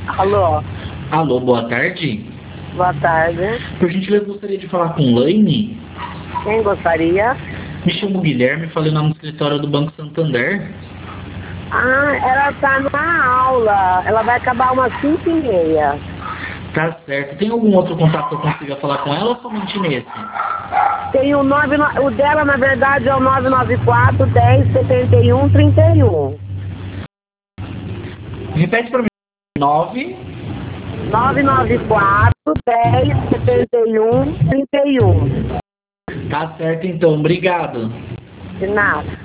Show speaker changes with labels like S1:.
S1: Alô,
S2: Alô, boa tarde.
S1: boa tarde.
S2: Por gentileza, gostaria de falar com Laine.
S1: Quem gostaria?
S2: Me chamo Guilherme, falei lá no escritório do Banco Santander.
S1: Ah, ela tá na aula. Ela vai acabar umas 5h30.
S2: Tá certo. Tem algum outro contato que eu consiga falar com ela ou somente nesse?
S1: Tem o dela, na verdade, é o 994 10 71 31.
S2: Repete pra mim. 9.
S1: 994 10 71 31.
S2: Tá certo então, obrigado.
S1: De nada.